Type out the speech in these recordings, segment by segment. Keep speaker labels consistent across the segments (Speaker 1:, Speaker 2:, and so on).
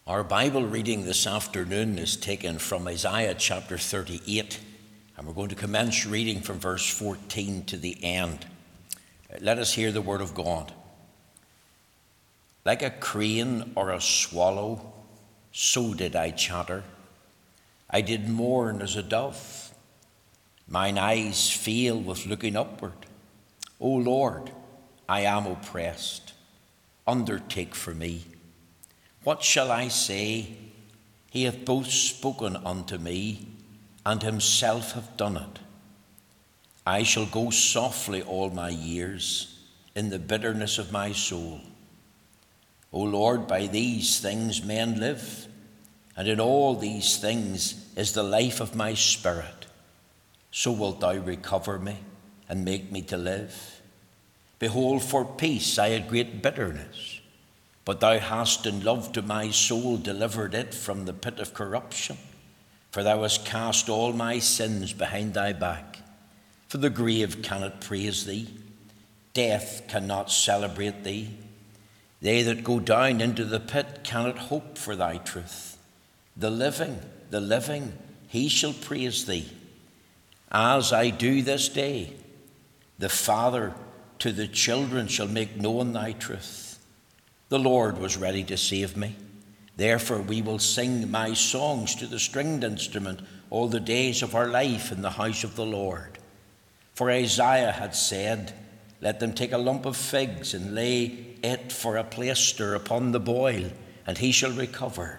Speaker 1: Our Bible reading this afternoon is taken from Isaiah chapter 38, and we're going to commence reading from verse 14 to the end. Let us hear the word of God. Like a crane or a swallow, so did I chatter. I did mourn as a dove. Mine eyes fail with looking upward. O Lord, I am oppressed. Undertake for me. What shall I say? He hath both spoken unto me, and himself hath done it. I shall go softly all my years, in the bitterness of my soul. O Lord, by these things men live, and in all these things is the life of my spirit. So wilt thou recover me, and make me to live. Behold, for peace I had great bitterness. But thou hast in love to my soul delivered it from the pit of corruption. For thou hast cast all my sins behind thy back. For the grave cannot praise thee. Death cannot celebrate thee. They that go down into the pit cannot hope for thy truth. The living, he shall praise thee. As I do this day, the father to the children shall make known thy truth. The Lord was ready to save me. Therefore we will sing my songs to the stringed instrument all the days of our life in the house of the Lord. For Isaiah had said, let them take a lump of figs and lay it for a plaister upon the boil, and he shall recover.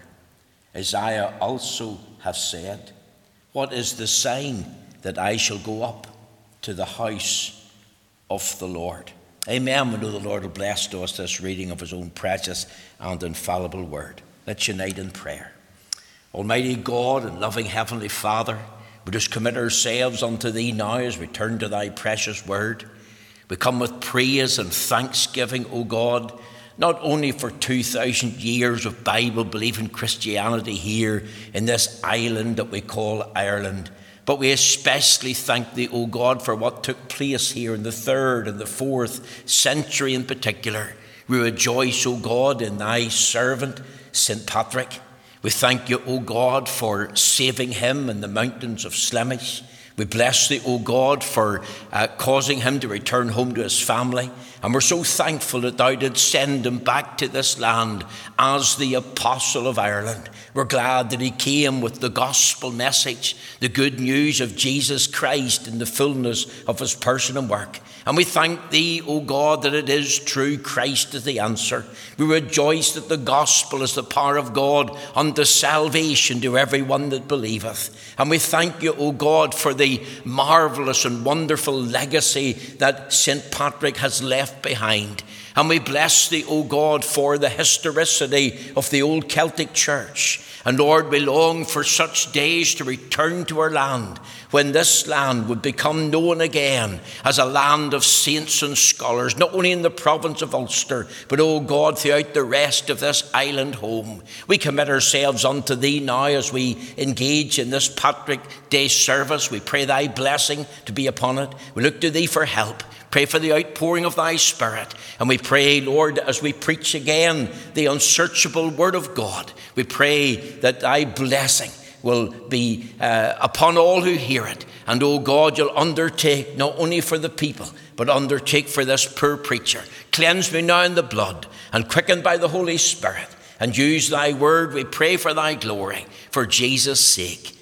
Speaker 1: Isaiah also hath said, what is the sign that I shall go up to the house of the Lord? Amen. We know the Lord will bless to us this reading of his own precious and infallible word. Let's unite in prayer. Almighty God and loving Heavenly Father, we just commit ourselves unto thee now as we turn to thy precious word. We come with praise and thanksgiving, O God, not only for 2,000 years of Bible-believing Christianity here in this island that we call Ireland, but we especially thank thee, O God, for what took place here in the 3rd and the 4th century in particular. We rejoice, O God, in thy servant, St. Patrick. We thank you, O God, for saving him in the mountains of Slemish. We bless thee, O God, for causing him to return home to his family. And we're so thankful that thou didst send him back to this land as the apostle of Ireland. We're glad that he came with the gospel message, the good news of Jesus Christ in the fullness of his person and work. And we thank thee, O God, that it is true. Christ is the answer. We rejoice that the gospel is the power of God unto salvation to everyone that believeth. And we thank you, O God, for the marvelous and wonderful legacy that St. Patrick has left behind. And we bless thee, O God, for the historicity of the old Celtic church. And Lord, we long for such days to return to our land, when this land would become known again as a land of saints and scholars, not only in the province of Ulster, but, O God, throughout the rest of this island home. We commit ourselves unto thee now as we engage in this Patrick Day service. We pray thy blessing to be upon it. We look to thee for help. Pray for the outpouring of thy Spirit. And we pray, Lord, as we preach again the unsearchable word of God, we pray that thy blessing will be upon all who hear it. And, oh God, you'll undertake not only for the people, but undertake for this poor preacher. Cleanse me now in the blood and quicken by the Holy Spirit. And use thy word, we pray, for thy glory, for Jesus' sake.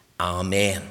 Speaker 1: Amen.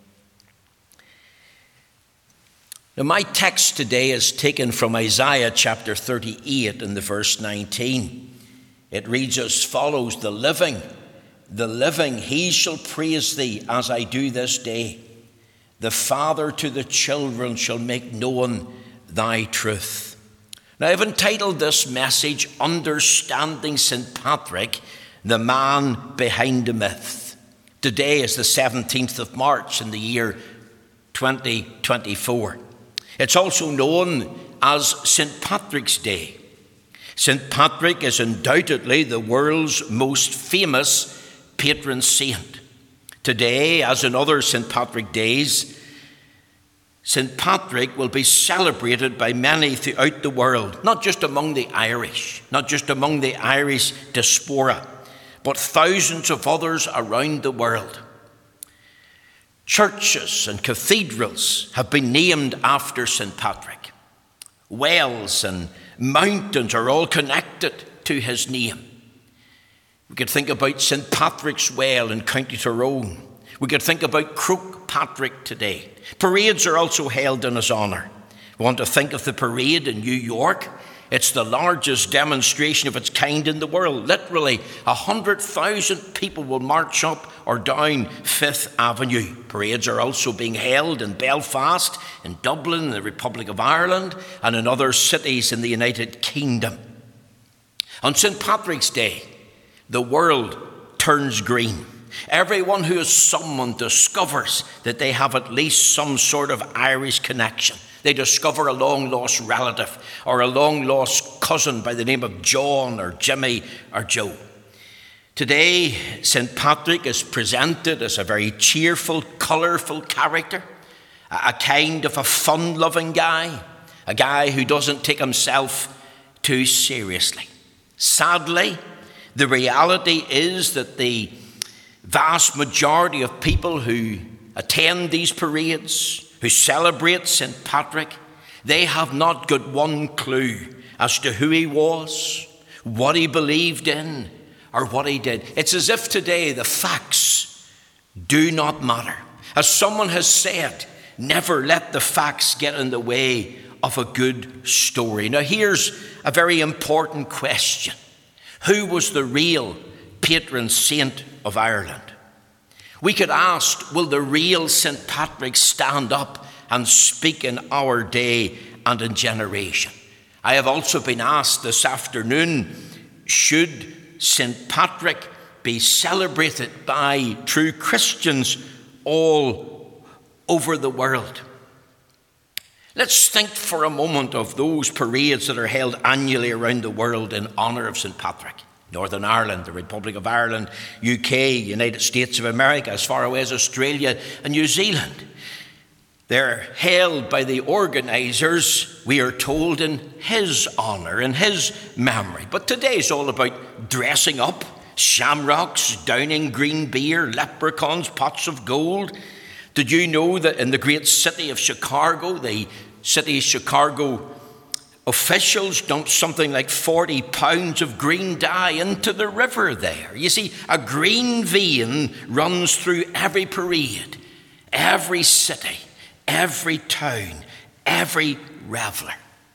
Speaker 1: Now, my text today is taken from Isaiah chapter 38 and the verse 19. It reads as follows, the living, he shall praise thee as I do this day. The father to the children shall make known thy truth. Now, I've entitled this message, Understanding St. Patrick, the Man Behind the Myth. Today is the 17th of March in the year 2024. It's also known as St. Patrick's Day. St. Patrick is undoubtedly the world's most famous patron saint. Today, as in other St. Patrick Days, St. Patrick will be celebrated by many throughout the world, not just among the Irish, not just among the Irish diaspora, but thousands of others around the world. Churches and cathedrals have been named after St. Patrick. Wells and mountains are all connected to his name. We could think about St. Patrick's Well in County Tyrone. We could think about Croagh Patrick today. Parades are also held in his honour. We want to think of the parade in New York. It's the largest demonstration of its kind in the world. Literally 100,000 people will march up or down Fifth Avenue. Parades are also being held in Belfast, in Dublin, in the Republic of Ireland, and in other cities in the United Kingdom. On St. Patrick's Day, the world turns green. Everyone who is summoned discovers that they have at least some sort of Irish connection. They discover a long-lost relative or a long-lost cousin by the name of John or Jimmy or Joe. Today, St. Patrick is presented as a very cheerful, colourful character, a kind of a fun-loving guy, a guy who doesn't take himself too seriously. Sadly, the reality is that the vast majority of people who attend these parades, who celebrate St. Patrick, they have not got one clue as to who he was, what he believed in, or what he did. It's as if today the facts do not matter. As someone has said, never let the facts get in the way of a good story. Now here's a very important question. Who was the real patron saint of Ireland? We could ask, will the real St. Patrick stand up and speak in our day and in generation? I have also been asked this afternoon, should St. Patrick be celebrated by true Christians all over the world? Let's think for a moment of those parades that are held annually around the world in honour of St. Patrick. Northern Ireland, the Republic of Ireland, UK, United States of America, as far away as Australia and New Zealand. They're held by the organisers, we are told, in his honour, in his memory. But today's all about dressing up, shamrocks, downing green beer, leprechauns, pots of gold. Did you know that in the great city of Chicago, the city of Chicago officials dumped something like 40 pounds of green dye into the river there? You see, a green vein runs through every parade, every city, every town, every reveller.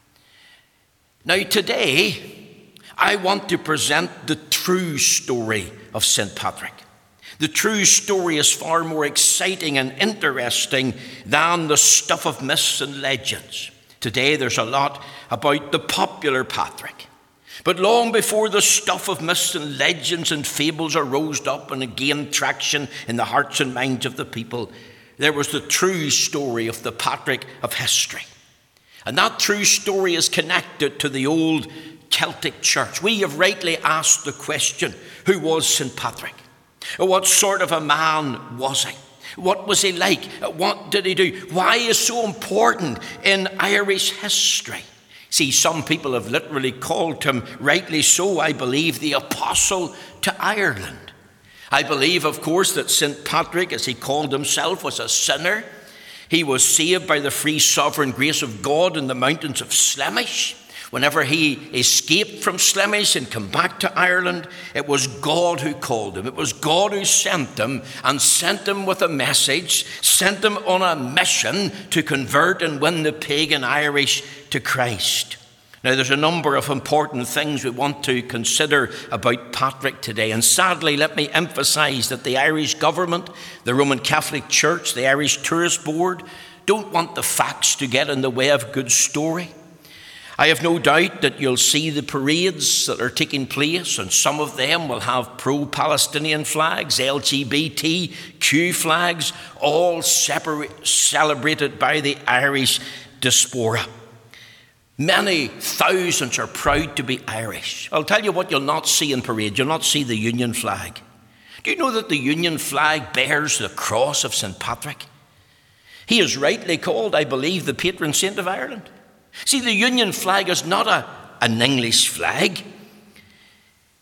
Speaker 1: Now today, I want to present the true story of St. Patrick. The true story is far more exciting and interesting than the stuff of myths and legends. Today there's a lot about the popular Patrick. But long before the stuff of myths and legends and fables arose up and gained traction in the hearts and minds of the people, there was the true story of the Patrick of history. And that true story is connected to the old Celtic church. We have rightly asked the question, who was St. Patrick? What sort of a man was he? What was he like? What did he do? Why is so important in Irish history? See, some people have literally called him, rightly so, I believe, the apostle to Ireland. I believe, of course, that St. Patrick, as he called himself, was a sinner. He was saved by the free sovereign grace of God in the mountains of Slemish. Whenever he escaped from Slemish and came back to Ireland, it was God who called him. It was God who sent him, and sent him with a message, sent him on a mission to convert and win the pagan Irish to Christ. Now, there's a number of important things we want to consider about Patrick today. And sadly, let me emphasise that the Irish government, the Roman Catholic Church, the Irish Tourist Board, don't want the facts to get in the way of a good story. I have no doubt that you'll see the parades that are taking place, and some of them will have pro-Palestinian flags, LGBTQ flags, all celebrated by the Irish diaspora. Many thousands are proud to be Irish. I'll tell you what you'll not see in parades. You'll not see the Union flag. Do you know that the Union flag bears the cross of St. Patrick? He is rightly called, I believe, the patron saint of Ireland. See, the Union flag is not an English flag.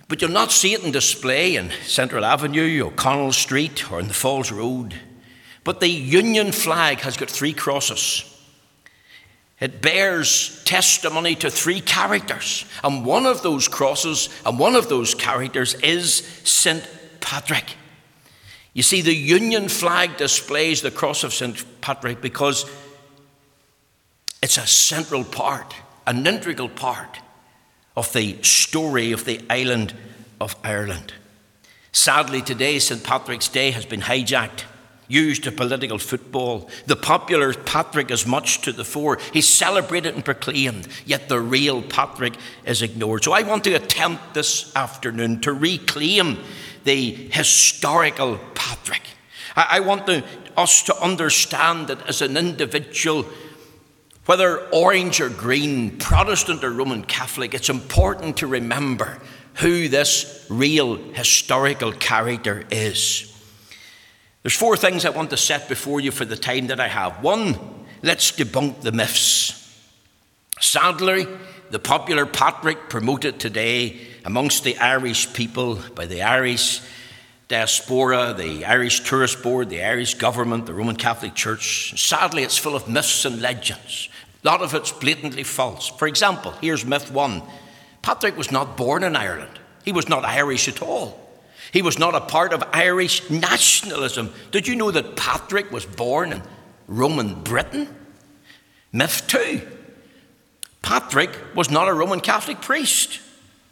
Speaker 1: But you'll not see it in display in Central Avenue, O'Connell Street, or in the Falls Road. But the Union flag has got 3 crosses. It bears testimony to 3 characters. And one of those crosses and one of those characters is St. Patrick. You see, the Union flag displays the cross of St. Patrick because it's a central part, an integral part of the story of the island of Ireland. Sadly, today, St. Patrick's Day has been hijacked, used to political football. The popular Patrick is much to the fore. He's celebrated and proclaimed, yet the real Patrick is ignored. So I want to attempt this afternoon to reclaim the historical Patrick. I want us to understand that as an individual, whether orange or green, Protestant or Roman Catholic, it's important to remember who this real historical character is. There's 4 things I want to set before you for the time that I have. 1, let's debunk the myths. Sadly, the popular Patrick promoted today amongst the Irish people by the Irish diaspora, the Irish Tourist Board, the Irish government, the Roman Catholic Church, sadly it's full of myths and legends. A lot of it's blatantly false. For example, here's myth 1. Patrick was not born in Ireland. He was not Irish at all. He was not a part of Irish nationalism. Did you know that Patrick was born in Roman Britain? Myth 2. Patrick was not a Roman Catholic priest.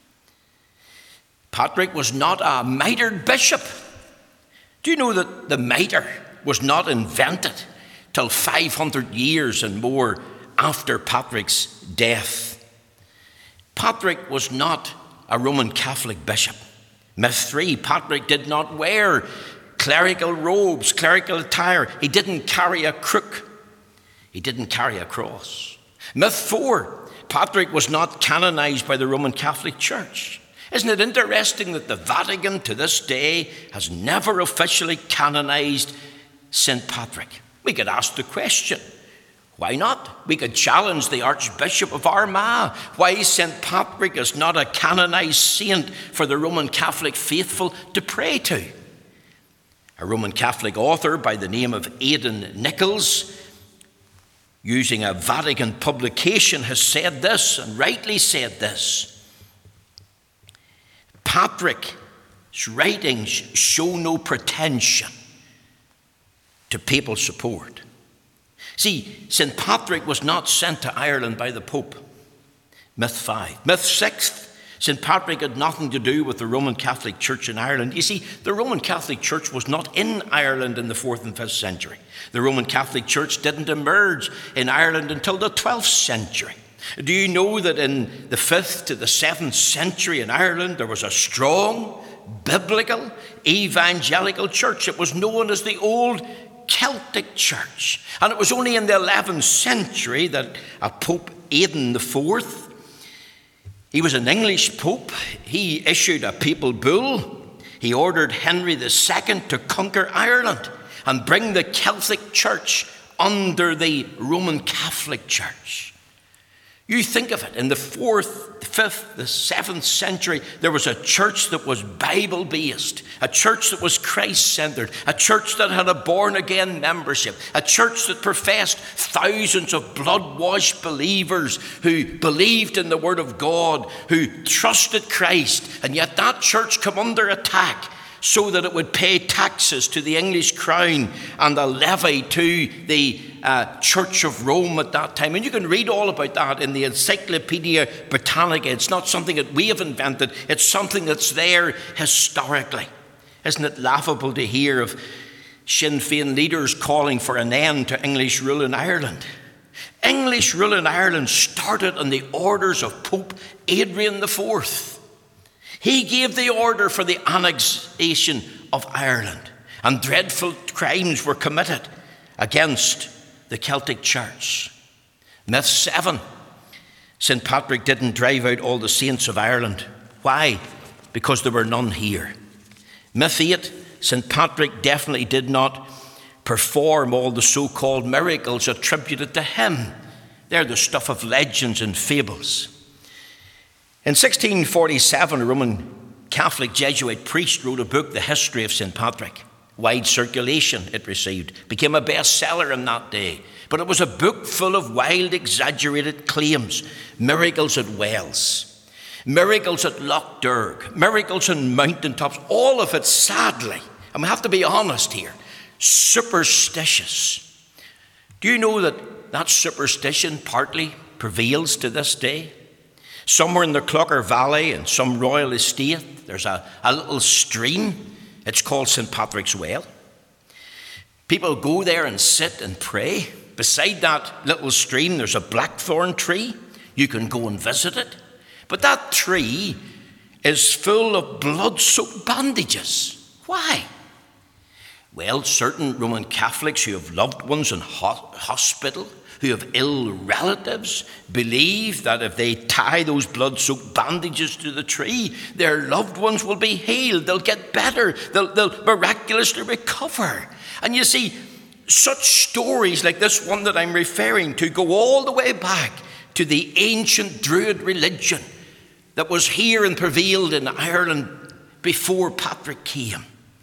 Speaker 1: Patrick was not a mitred bishop. Do you know that the mitre was not invented till 500 years and more after Patrick's death? Patrick was not a Roman Catholic bishop. Myth 3, Patrick did not wear clerical robes, clerical attire. He didn't carry a crook. He didn't carry a cross. Myth 4, Patrick was not canonized by the Roman Catholic Church. Isn't it interesting that the Vatican to this day has never officially canonized St. Patrick? We could ask the question, why not? We could challenge the Archbishop of Armagh. Why St. Patrick is not a canonized saint for the Roman Catholic faithful to pray to. A Roman Catholic author by the name of Aidan Nichols, using a Vatican publication, has said this, and rightly said this. Patrick's writings show no pretension to papal support. See, St. Patrick was not sent to Ireland by the Pope. Myth 5. Myth 6, St. Patrick had nothing to do with the Roman Catholic Church in Ireland. You see, the Roman Catholic Church was not in Ireland in the 4th and 5th century. The Roman Catholic Church didn't emerge in Ireland until the 12th century. Do you know that in the 5th to the 7th century in Ireland, there was a strong, biblical, evangelical church? It was known as the Old Celtic Church. And it was only in the 11th century that a Pope Aidan IV, he was an English pope, he issued a papal bull. He ordered Henry II to conquer Ireland and bring the Celtic Church under the Roman Catholic Church. You think of it, in the 4th, the 5th, the 7th century, there was a church that was Bible-based, a church that was Christ-centered, a church that had a born-again membership, a church that professed thousands of blood-washed believers who believed in the Word of God, who trusted Christ, and yet that church came under attack so that it would pay taxes to the English crown and a levy to the Church of Rome at that time. And you can read all about that in the Encyclopedia Britannica. It's not something that we have invented. It's something that's there historically. Isn't it laughable to hear of Sinn Féin leaders calling for an end to English rule in Ireland? English rule in Ireland started on the orders of Pope Adrian IV. He gave the order for the annexation of Ireland, and dreadful crimes were committed against the Celtic Church. Myth 7, St. Patrick didn't drive out all the saints of Ireland. Why? Because there were none here. Myth 8, St. Patrick definitely did not perform all the so-called miracles attributed to him. They're the stuff of legends and fables. In 1647, a Roman Catholic Jesuit priest wrote a book, The History of St. Patrick. Wide circulation it received. Became a bestseller in that day. But it was a book full of wild, exaggerated claims. Miracles at wells. Miracles at Lough Derg. Miracles on mountaintops. All of it, sadly, and we have to be honest here, superstitious. Do you know that superstition partly prevails to this day? Somewhere in the Clocker Valley, in some royal estate, there's a little stream. It's called St. Patrick's Well. People go there and sit and pray. Beside that little stream, there's a blackthorn tree. You can go and visit it. But that tree is full of blood-soaked bandages. Why? Well, certain Roman Catholics who have loved ones in hospital, who have ill relatives, believe that if they tie those blood-soaked bandages to the tree, their loved ones will be healed. They'll get better. They'll miraculously recover. And you see, such stories like this one that I'm referring to go all the way back to the ancient Druid religion that was here and prevailed in Ireland before Patrick came.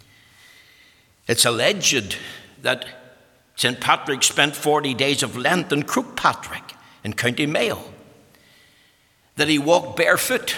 Speaker 1: It's alleged that St. Patrick spent 40 days of Lent in Croagh in County Mayo, that he walked barefoot.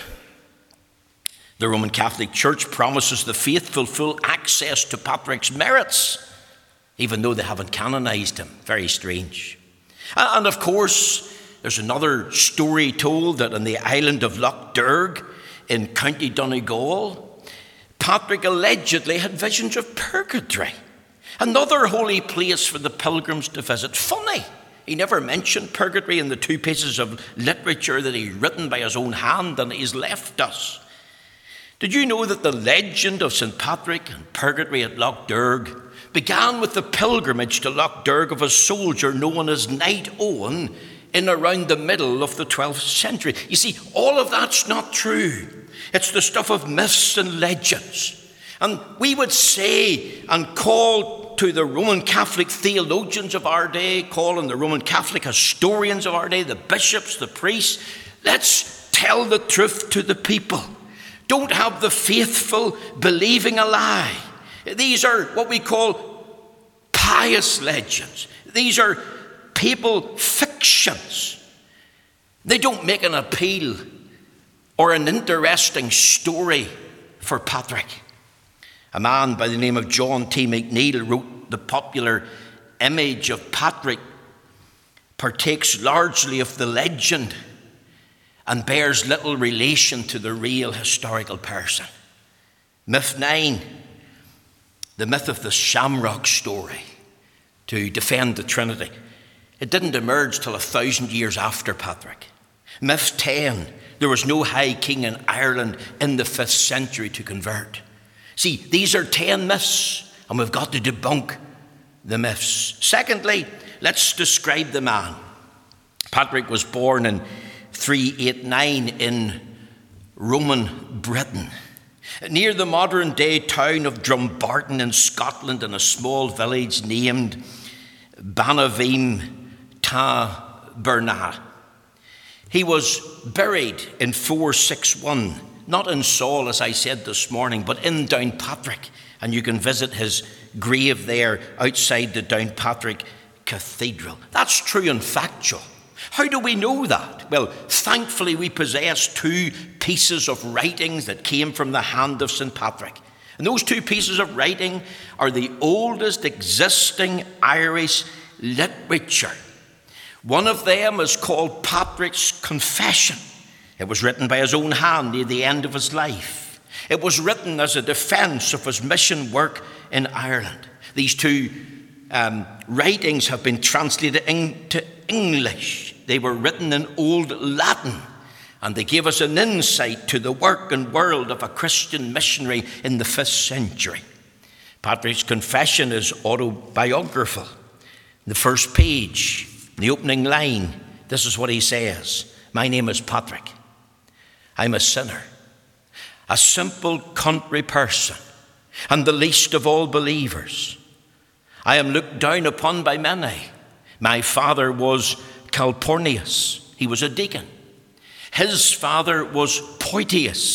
Speaker 1: The Roman Catholic Church promises the faithful full access to Patrick's merits, even though they haven't canonized him. Very strange. And of course, there's another story told that on the island of Lough Derg in County Donegal, Patrick allegedly had visions of purgatory, another holy place for the pilgrims to visit. Funny, he never mentioned purgatory in the 2 pieces of literature that he'd written by his own hand and he's left us. Did you know that the legend of St. Patrick and purgatory at Lough Derg began with the pilgrimage to Lough Derg of a soldier known as Knight Owen in around the middle of the 12th century? You see, all of that's not true. It's the stuff of myths and legends. And we would say and call to the Roman Catholic theologians of our day, call on the Roman Catholic historians of our day, the bishops, the priests, let's tell the truth to the people. Don't have the faithful believing a lie. These are what we call pious legends. These are papal fictions. They don't make an appeal or an interesting story for Patrick. A man by the name of John T. McNeill wrote, the popular image of Patrick partakes largely of the legend and bears little relation to the real historical person. Myth 9, the myth of the Shamrock story to defend the Trinity. It didn't emerge till 1,000 years after Patrick. Myth 10, there was no high king in Ireland in the 5th century to convert. See, these are 10 myths, and we've got to debunk the myths. Secondly, let's describe the man. Patrick was born in 389 in Roman Britain, near the modern-day town of Dumbarton in Scotland, in a small village named Banavim Ta Bernard. He was buried in 461, not in Saul, as I said this morning, but in Downpatrick. And you can visit his grave there outside the Downpatrick Cathedral. That's true and factual. How do we know that? Well, thankfully we possess 2 pieces of writings that came from the hand of St. Patrick. And those 2 pieces of writing are the oldest existing Irish literature. One of them is called Patrick's Confession. It was written by his own hand near the end of his life. It was written as a defense of his mission work in Ireland. These 2 writings have been translated into English. They were written in Old Latin, and they give us an insight to the work and world of a Christian missionary in the 5th century. Patrick's Confession is autobiographical. The first page, the opening line, this is what he says. My name is Patrick. I'm a sinner, a simple country person, and the least of all believers. I am looked down upon by many. My father was Calpurnius. He was a deacon. His father was Poitius,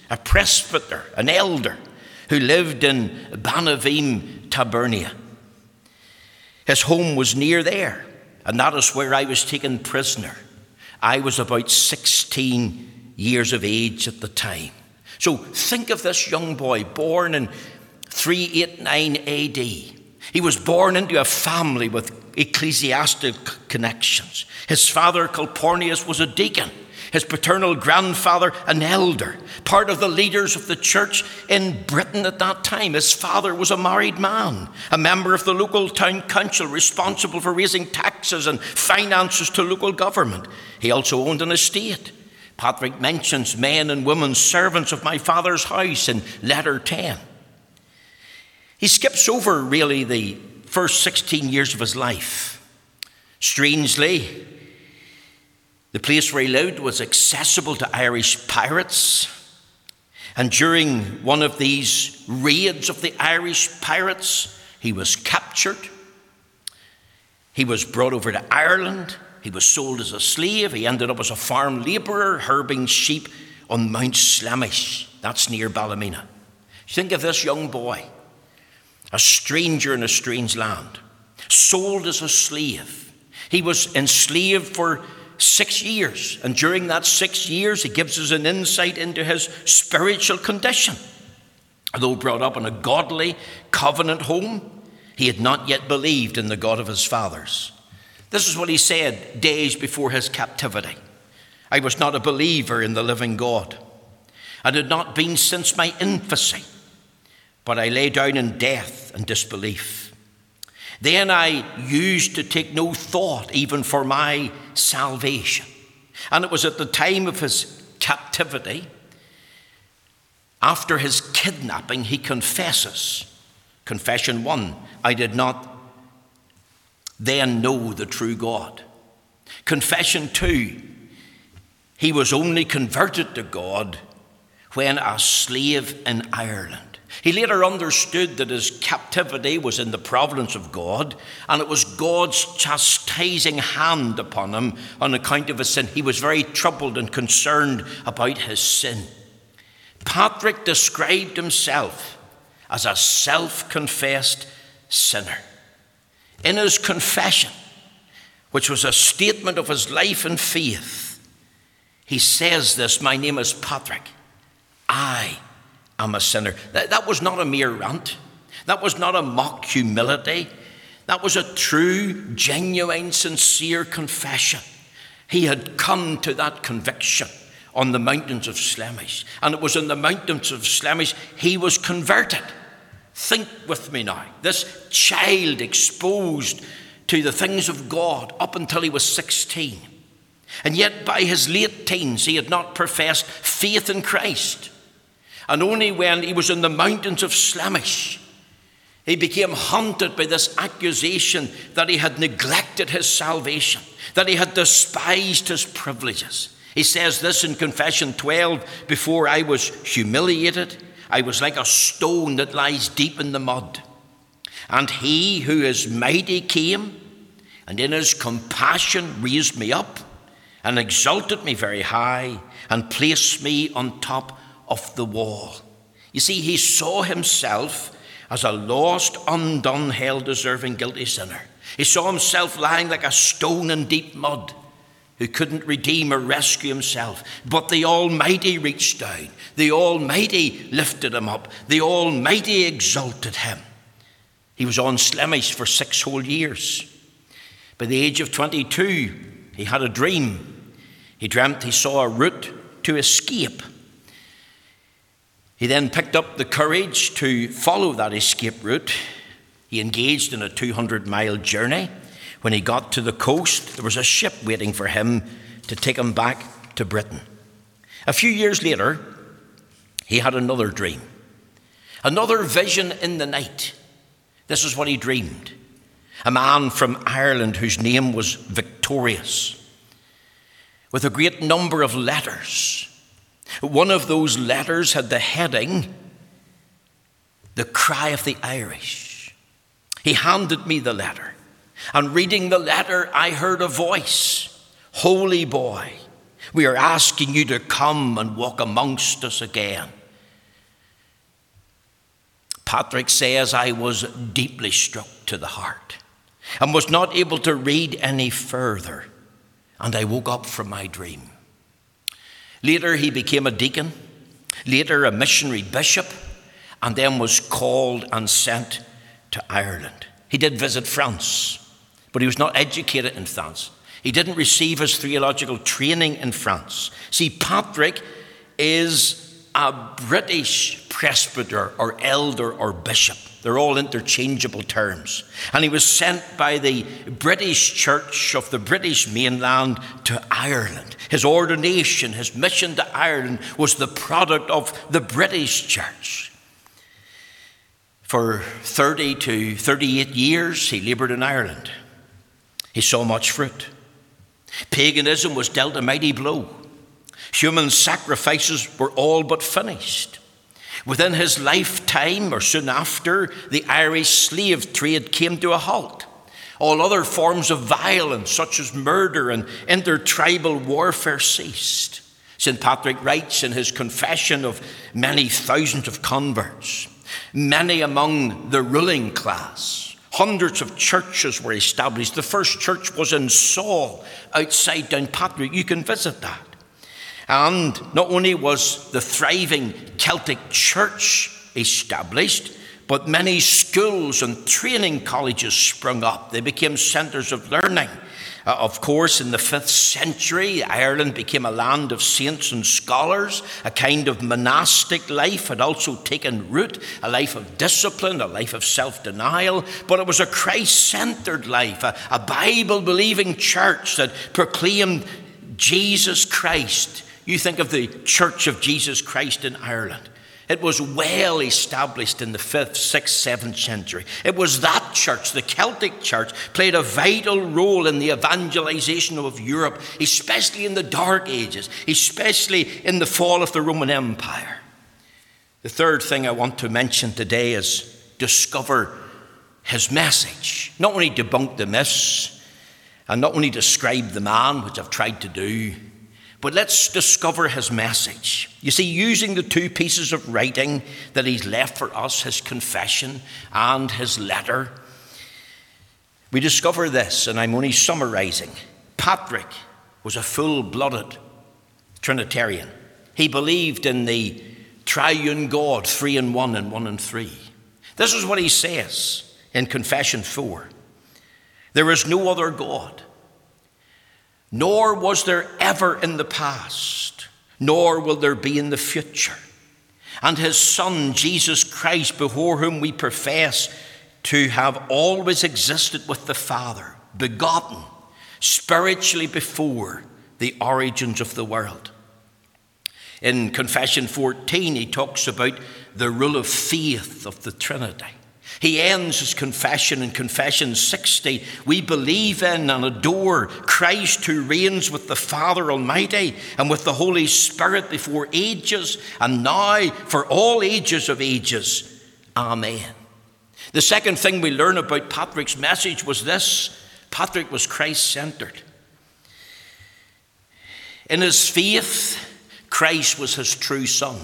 Speaker 1: a presbyter, an elder, who lived in Banavim, Tabernia. His home was near there, and that is where I was taken prisoner. I was about 16 years of age at the time. So think of this young boy born in 389 AD. He was born into a family with ecclesiastical connections. His father, Calpurnius, was a deacon. His paternal grandfather, an elder, part of the leaders of the church in Britain at that time. His father was a married man, a member of the local town council responsible for raising taxes and finances to local government. He also owned an estate. Patrick mentions men and women servants of my father's house in letter 10. He skips over really the first 16 years of his life. Strangely, the place where he lived was accessible to Irish pirates. And during one of these raids of the Irish pirates, he was captured. He was brought over to Ireland. He was sold as a slave. He ended up as a farm labourer, herding sheep on Mount Slemish. That's near Ballymena. Think of this young boy, a stranger in a strange land, sold as a slave. He was enslaved for 6 years, and during that 6 years, he gives us an insight into his spiritual condition. Although brought up in a godly covenant home, he had not yet believed in the God of his fathers. This is what he said days before his captivity. I was not a believer in the living God, and had not been since my infancy, but I lay down in death and disbelief. Then I used to take no thought even for my salvation. And it was at the time of his captivity, after his kidnapping, he confesses. Confession 1, I did not then know the true God. Confession 2, he was only converted to God when a slave in Ireland. He later understood that his captivity was in the providence of God, and it was God's chastising hand upon him on account of his sin. He was very troubled and concerned about his sin. Patrick described himself as a self-confessed sinner. In his confession, which was a statement of his life and faith, he says this, my name is Patrick. I am a sinner. That was not a mere rant. That was not a mock humility. That was a true, genuine, sincere confession. He had come to that conviction on the mountains of Slemish. And it was in the mountains of Slemish he was converted. Think with me now. This child exposed to the things of God up until he was 16. And yet by his late teens he had not professed faith in Christ. And only when he was in the mountains of Slemish, he became haunted by this accusation that he had neglected his salvation, that he had despised his privileges. He says this in Confession 12, before I was humiliated, I was like a stone that lies deep in the mud. And he who is mighty came, and in his compassion raised me up, and exalted me very high, and placed me on top of the wall. You see, he saw himself as a lost, undone, hell-deserving, guilty sinner. He saw himself lying like a stone in deep mud, who couldn't redeem or rescue himself. But the Almighty reached down. The Almighty lifted him up. The Almighty exalted him. He was on Slemish for 6 whole years. By the age of 22, he had a dream. He dreamt he saw a route to escape. He then picked up the courage to follow that escape route. He engaged in a 200-mile journey. When he got to the coast, there was a ship waiting for him to take him back to Britain. A few years later, he had another dream, another vision in the night. This is what he dreamed. A man from Ireland whose name was Victorious, with a great number of letters. One of those letters had the heading, The Cry of the Irish. He handed me the letter, and reading the letter, I heard a voice, Holy boy, We are asking you to come and walk amongst us again. Patrick says, I was deeply struck to the heart and was not able to read any further, and I woke up from my dream. Later he became a deacon, later a missionary bishop, and then was called and sent to Ireland. He did visit France, but he was not educated in France. He didn't receive his theological training in France. See, Patrick is a British presbyter or elder or bishop. They're all interchangeable terms. And he was sent by the British Church of the British mainland to Ireland. His ordination, his mission to Ireland was the product of the British Church. For 30 to 38 years, he laboured in Ireland. He saw much fruit. Paganism was dealt a mighty blow. Human sacrifices were all but finished. Within his lifetime, or soon after, the Irish slave trade came to a halt. All other forms of violence, such as murder and intertribal warfare, ceased. St. Patrick writes in his confession of many thousands of converts, many among the ruling class. Hundreds of churches were established. The first church was in Saul, outside Downpatrick. You can visit that. And not only was the thriving Celtic church established, but many schools and training colleges sprung up. They became centres of learning. Of course, in the 5th century, Ireland became a land of saints and scholars. A kind of monastic life had also taken root, a life of discipline, a life of self-denial. But it was a Christ-centred life, a Bible-believing church that proclaimed Jesus Christ. You think of the Church of Jesus Christ in Ireland. It was well established in the 5th, 6th, 7th century. It was that church, the Celtic church, played a vital role in the evangelization of Europe, especially in the Dark Ages, especially in the fall of the Roman Empire. The third thing I want to mention today is discover his message. Not only debunk the myths, and not only describe the man, which I've tried to do, but let's discover his message. You see, using the two pieces of writing that he's left for us, his confession and his letter, we discover this, and I'm only summarizing. Patrick was a full-blooded Trinitarian. He believed in the triune God, 3 in 1 and 1 in 3. This is what he says in Confession 4. There is no other God, nor was there ever in the past, nor will there be in the future. And his Son, Jesus Christ, before whom we profess to have always existed with the Father, begotten, spiritually before the origins of the world. In Confession 14, he talks about the rule of faith of the Trinity. He ends his confession in Confession 60. We believe in and adore Christ who reigns with the Father Almighty and with the Holy Spirit before ages and now for all ages of ages. Amen. The second thing we learn about Patrick's message was this. Patrick was Christ-centered. In his faith, Christ was his true son.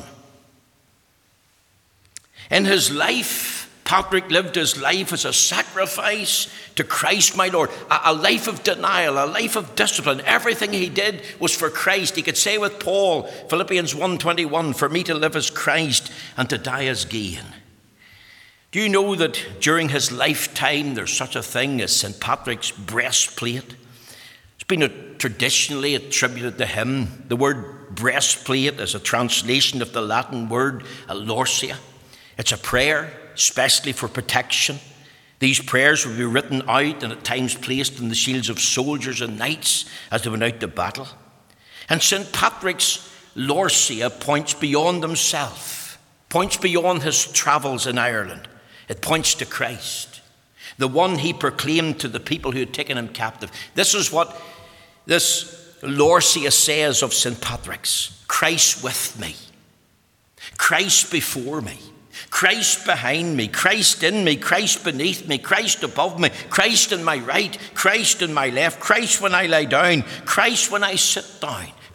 Speaker 1: In his life, Patrick lived his life as a sacrifice to Christ, my Lord, a life of denial, a life of discipline. Everything he did was for Christ. He could say with Paul, Philippians 1:21, for me to live as Christ and to die as gain. Do you know that during his lifetime there's such a thing as St. Patrick's breastplate? It's been traditionally attributed to him. The word breastplate is a translation of the Latin word lorsia. It's a prayer, especially for protection. These prayers would be written out and at times placed in the shields of soldiers and knights as they went out to battle. And St. Patrick's lorsia points beyond himself, points beyond his travels in Ireland. It points to Christ, the one he proclaimed to the people who had taken him captive. This is what this lorsia says of St. Patrick's. Christ with me, Christ before me, Christ behind me, Christ in me, Christ beneath me, Christ above me, Christ in my right, Christ in my left, Christ when I lie down, Christ when I sit down,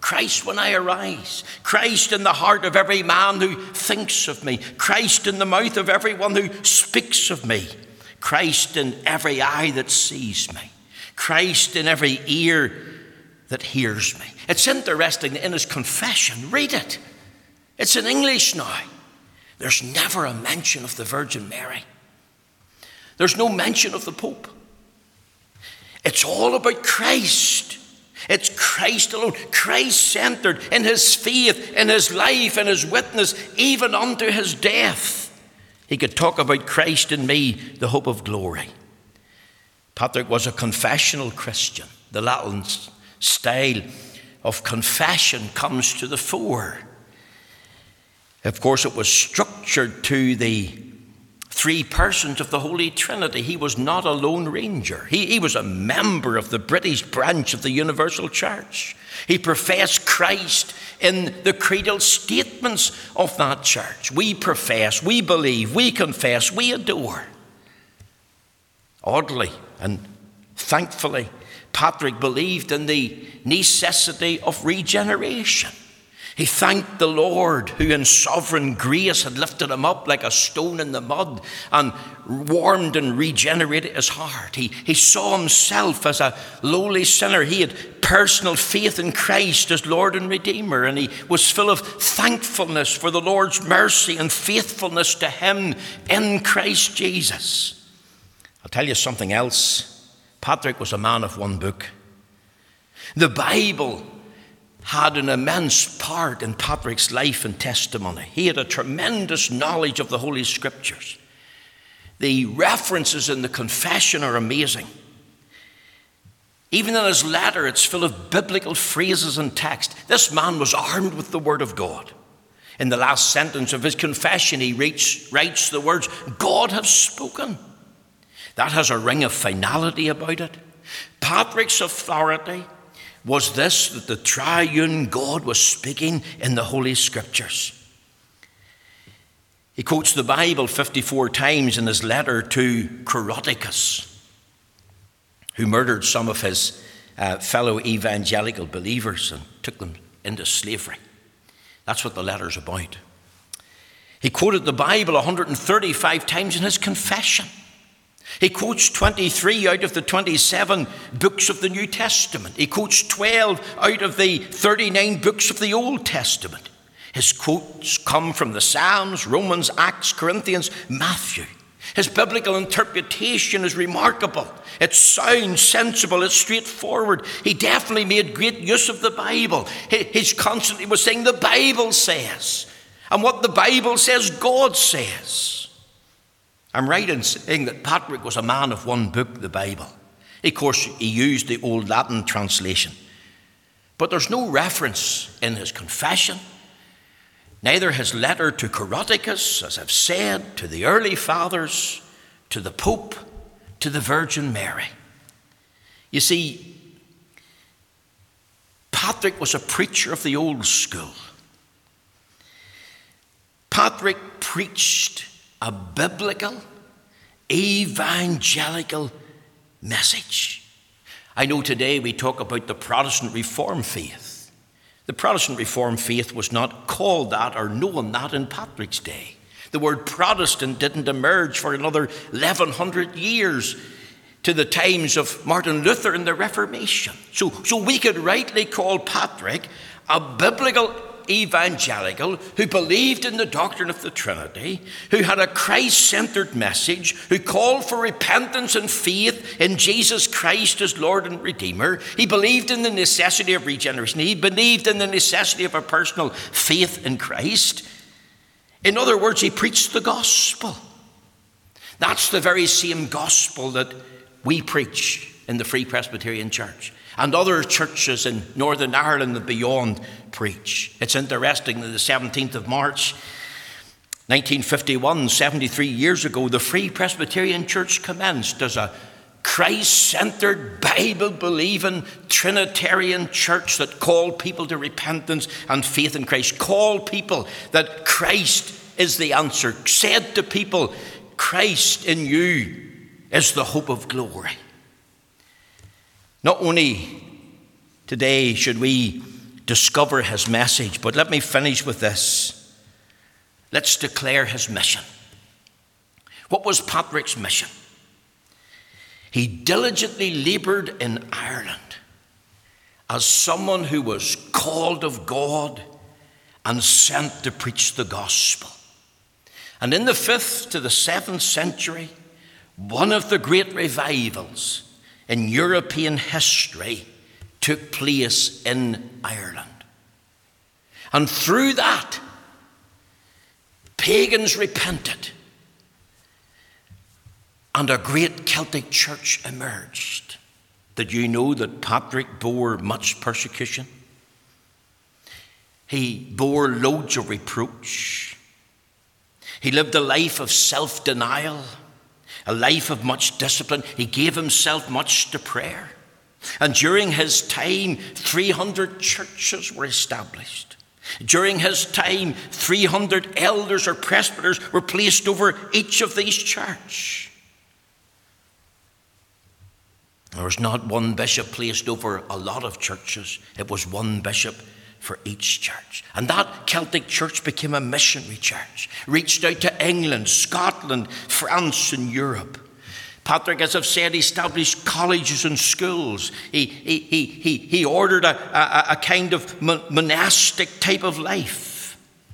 Speaker 1: Christ when I arise. Christ in the heart of every man who thinks of me. Christ in the mouth of everyone who speaks of me. Christ in every eye that sees me. Christ in every ear that hears me. It's interesting in his confession. Read it. It's in English now. There's never a mention of the Virgin Mary. There's no mention of the Pope. It's all about Christ. It's Christ alone, Christ-centered in his faith, in his life, in his witness, even unto his death. He could talk about Christ in me, the hope of glory. Patrick was a confessional Christian. The Latin style of confession comes to the fore. Of course, it was structured to the three persons of the Holy Trinity. He was not a lone ranger. He was a member of the British branch of the Universal Church. He professed Christ in the creedal statements of that church. We profess, we believe, we confess, we adore. Oddly and thankfully, Patrick believed in the necessity of regeneration. He thanked the Lord who in sovereign grace had lifted him up like a stone in the mud and warmed and regenerated his heart. He saw himself as a lowly sinner. He had personal faith in Christ as Lord and Redeemer, and he was full of thankfulness for the Lord's mercy and faithfulness to him in Christ Jesus. I'll tell you something else. Patrick was a man of one book. The Bible had an immense part in Patrick's life and testimony. He had a tremendous knowledge of the Holy Scriptures. The references in the confession are amazing. Even in his letter, it's full of biblical phrases and text. This man was armed with the Word of God. In the last sentence of his confession, he writes the words, God has spoken. That has a ring of finality about it. Patrick's authority was this, that the triune God was speaking in the Holy Scriptures. He quotes the Bible 54 times in his letter to Coroticus, who murdered some of his fellow evangelical believers and took them into slavery. That's what the letter's about. He quoted the Bible 135 times in his confession. He quotes 23 out of the 27 books of the New Testament. He quotes 12 out of the 39 books of the Old Testament. His quotes come from the Psalms, Romans, Acts, Corinthians, Matthew. His biblical interpretation is remarkable. It's sound, sensible, it's straightforward. He definitely made great use of the Bible. He constantly was saying, the Bible says. And what the Bible says, God says. I'm right in saying that Patrick was a man of one book, the Bible. Of course, he used the Old Latin translation. But there's no reference in his confession, neither his letter to Coroticus, as I've said, to the early fathers, to the Pope, to the Virgin Mary. You see, Patrick was a preacher of the old school. Patrick preached a biblical, evangelical message. I know today we talk about the Protestant Reformed faith. The Protestant Reformed faith was not called that or known that in Patrick's day. The word Protestant didn't emerge for another 1100 years to the times of Martin Luther and the Reformation. So we could rightly call Patrick a biblical evangelical who believed in the doctrine of the Trinity, who had a Christ-centered message, who called for repentance and faith in Jesus Christ as Lord and Redeemer. He believed in the necessity of regeneration. He believed in the necessity of a personal faith in Christ. In other words, he preached the gospel. That's the very same gospel that we preach in the Free Presbyterian Church and other churches in Northern Ireland and beyond preach. It's interesting that the 17th of March, 1951, 73 years ago, the Free Presbyterian Church commenced as a Christ-centered, Bible-believing, Trinitarian church that called people to repentance and faith in Christ, called people that Christ is the answer, said to people, Christ in you is the hope of glory. Not only today should we discover his message. But let me finish with this. Let's declare his mission. What was Patrick's mission? He diligently labored in Ireland as someone who was called of God and sent to preach the gospel. And in the 5th to the 7th century, one of the great revivals in European history took place in Ireland. And through that, pagans repented, and a great Celtic church emerged. Did you know that Patrick bore much persecution? He bore loads of reproach. He lived a life of self-denial, a life of much discipline. He gave himself much to prayer. And during his time, 300 churches were established. During his time, 300 elders or presbyters were placed over each of these churches. There was not one bishop placed over a lot of churches. It was one bishop for each church. And that Celtic church became a missionary church, reached out to England, Scotland, France, and Europe. Patrick, as I've said, established colleges and schools. He ordered a kind of monastic type of life.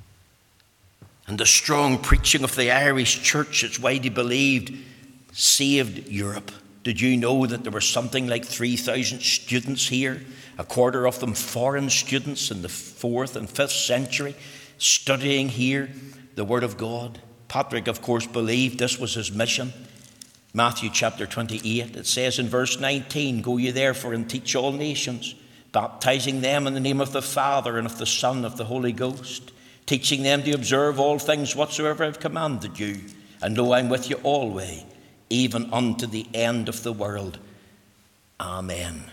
Speaker 1: And the strong preaching of the Irish church, it's widely believed, saved Europe. Did you know that there were something like 3,000 students here, a quarter of them foreign students in the 4th and 5th century, studying here the Word of God? Patrick, of course, believed this was his mission. Matthew chapter 28, it says in verse 19, "Go ye therefore and teach all nations, baptizing them in the name of the Father and of the Son and of the Holy Ghost, teaching them to observe all things whatsoever I have commanded you. And lo, I'm with you always, even unto the end of the world. Amen."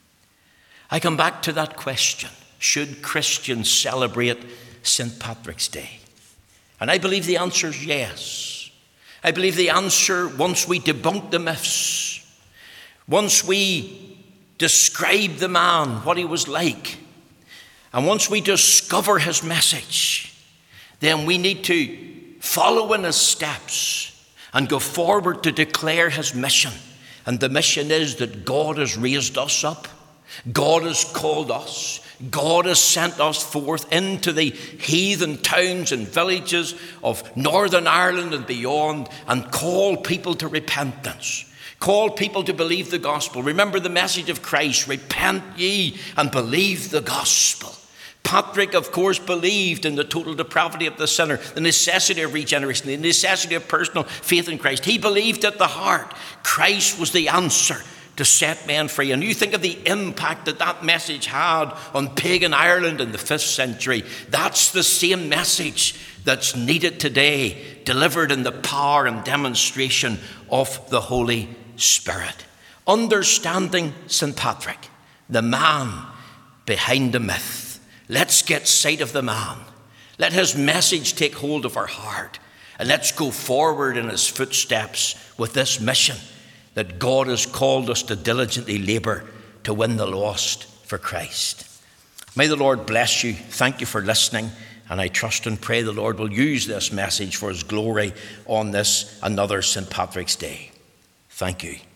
Speaker 1: I come back to that question. Should Christians celebrate St. Patrick's Day? And I believe the answer is yes. I believe the answer, once we debunk the myths, once we describe the man, what he was like, and once we discover his message, then we need to follow in his steps and go forward to declare his mission. And the mission is that God has raised us up. God has called us. God has sent us forth into the heathen towns and villages of Northern Ireland and beyond, and call people to repentance. Call people to believe the gospel. Remember the message of Christ: repent ye and believe the gospel. Patrick, of course, believed in the total depravity of the sinner, the necessity of regeneration, the necessity of personal faith in Christ. He believed at the heart Christ was the answer to set men free. And you think of the impact that that message had on pagan Ireland in the 5th century. That's the same message that's needed today, delivered in the power and demonstration of the Holy Spirit. Understanding St. Patrick, the man behind the myth. Let's get sight of the man. Let his message take hold of our heart. And let's go forward in his footsteps with this mission that God has called us to diligently labor to win the lost for Christ. May the Lord bless you. Thank you for listening. And I trust and pray the Lord will use this message for his glory on this another St. Patrick's Day. Thank you.